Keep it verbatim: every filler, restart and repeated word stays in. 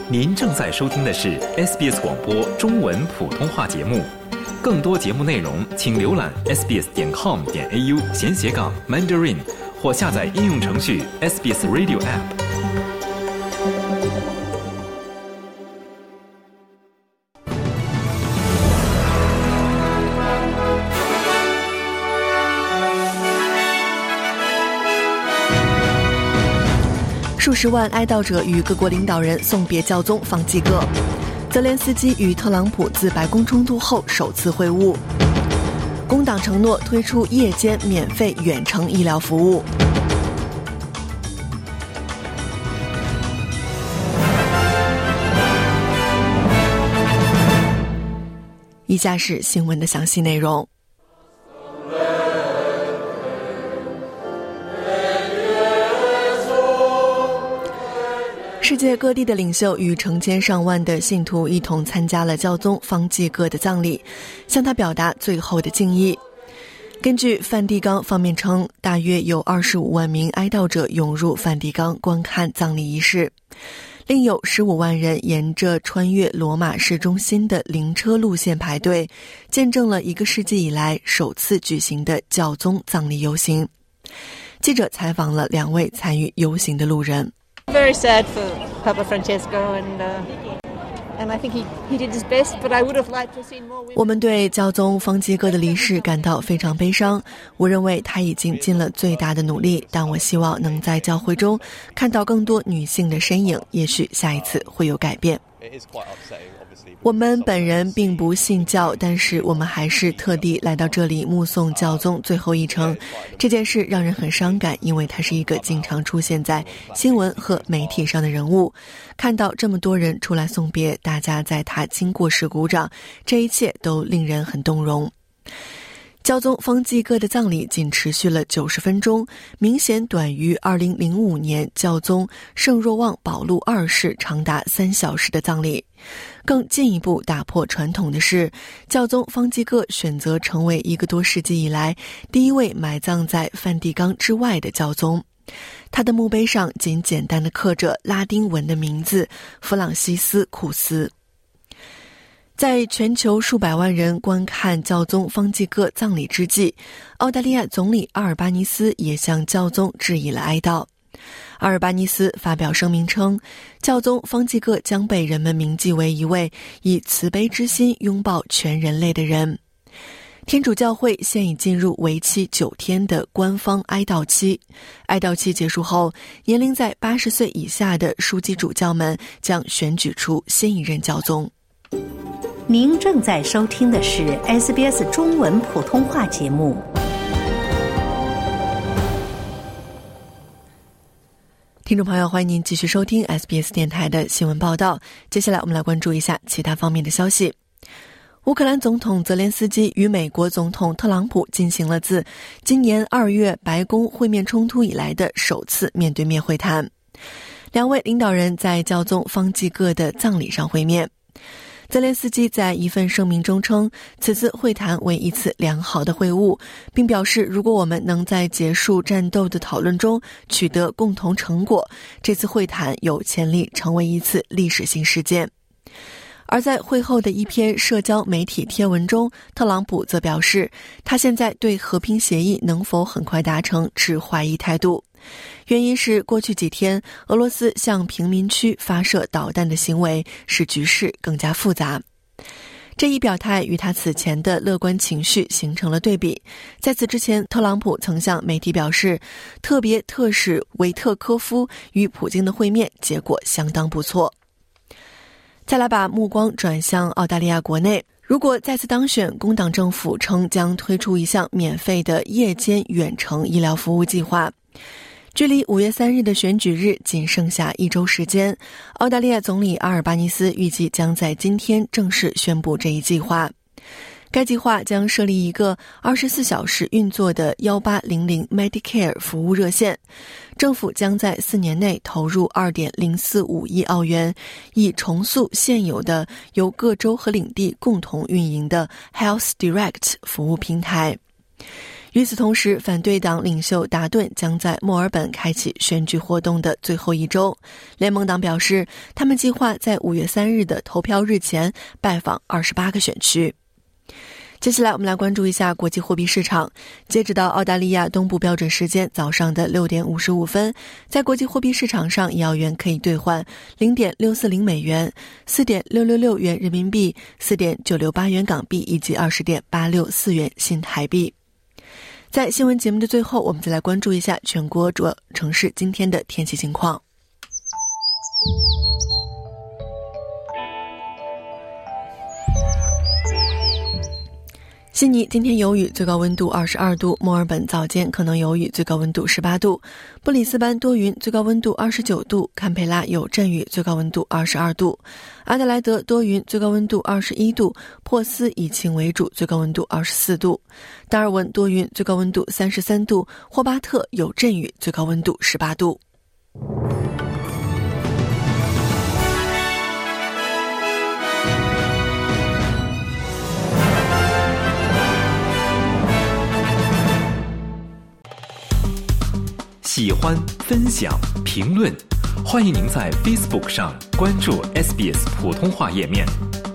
您正在收听的是 S B S 广播中文普通话节目。更多节目内容，请浏览 s b s 点 com 点 a u 闲斜杠 Mandarin 或下载应用程序 S B S Radio App。 数十万哀悼者与各国领导人送别教宗方济各。泽连斯基与特朗普自白宫冲突后首次会晤。工党承诺推出夜间免费远程医疗服务。以下是新闻的详细内容。世界各地的领袖与成千上万的信徒一同参加了教宗方济各的葬礼，向他表达最后的敬意。根据梵蒂冈方面称，大约有二十五万名哀悼者涌入梵蒂冈观看葬礼仪式，另有十五万人沿着穿越罗马市中心的灵车路线排队，见证了一个世纪以来首次举行的教宗葬礼游行。记者采访了两位参与游行的路人。 Very sad for Papa Francesco, and uh, and I think he he did his best, but I would have liked to have seen more women. 我们对教宗方济各的离世感到非常悲伤。我认为他已经尽了最大的努力，但我希望能在教会中看到更多女性的身影，也许下一次会有改变。我们本人并不信教，但是我们还是特地来到这里目送教宗最后一程。这件事让人很伤感，因为他是一个经常出现在新闻和媒体上的人物。看到这么多人出来送别，大家在他经过时鼓掌，这一切都令人很动容。教宗方济各的葬礼仅持续了九十分钟，明显短于二零零五年教宗圣若望保禄二世长达三小时的葬礼。更进一步打破传统的是，教宗方济各选择成为一个多世纪以来第一位埋葬在梵蒂冈之外的教宗。他的墓碑上仅简单地刻着拉丁文的名字弗朗西斯库斯。在全球数百万人观看教宗方济各葬礼之际，澳大利亚总理阿尔巴尼斯也向教宗致以了哀悼。阿尔巴尼斯发表声明称，教宗方济各将被人们铭记为一位以慈悲之心拥抱全人类的人。天主教会现已进入为期九天的官方哀悼期，哀悼期结束后，年龄在八十岁以下的枢机主教们将选举出新一任教宗。 您正在收听的是 S B S 中文普通话节目。 听众朋友，欢迎您继续收听 S B S 电台的新闻报道。接下来我们来关注一下其他方面的消息。乌克兰总统泽连斯基与美国总统特朗普进行了自今年二月白宫会面冲突以来的首次面对面会谈。两位领导人在教宗方济各的葬礼上会面。泽连斯基在一份声明中称，此次会谈为一次良好的会晤，并表示如果我们能在结束战斗的讨论中取得共同成果，这次会谈有潜力成为一次历史性事件。而在会后的一篇社交媒体贴文中，特朗普则表示，他现在对和平协议能否很快达成持怀疑态度。原因是过去几天俄罗斯向平民区发射导弹的行为使局势更加复杂。这一表态与他此前的乐观情绪形成了对比。在此之前，特朗普曾向媒体表示，特别特使维特科夫与普京的会面结果相当不错。再来把目光转向澳大利亚国内，如果再次当选，工党政府称将推出一项免费的夜间远程医疗服务计划。距离五月三日的选举日仅剩下一周时间，澳大利亚总理阿尔巴尼斯预计将在今天正式宣布这一计划。该计划将设立一个二十四小时运作的一八零零 Medicare 服务热线，政府将在四年内投入 二点零四五亿澳元，以重塑现有的由各州和领地共同运营的 Health Direct 服务平台。 与此同时，反对党领袖达顿将在墨尔本开启选举活动的最后一周。联盟党表示，他们计划在五月三日的投票日前拜访二十八个选区。接下来我们来关注一下国际货币市场。截止到澳大利亚东部标准时间早上的六点五十五分，在国际货币市场上，一澳元可以兑换 零点六四零美元、四点六六六元人民币、四点九六八元港币以及二十点八六四元新台币。在新闻节目的最后，我们再来关注一下全国主要城市今天的天气情况。悉尼今天有雨，最高温度二十二度；墨尔本早间可能有雨，最高温度十八度；布里斯班多云，最高温度二十九度；堪培拉有阵雨，最高温度二十二度；阿德莱德多云，最高温度二十一度；珀斯以晴为主，最高温度二十四度；达尔文多云，最高温度三十三度；霍巴特有阵雨，最高温度十八度。 喜欢、分享、评论，欢迎您在 Facebook 上关注 S B S 普通话页面。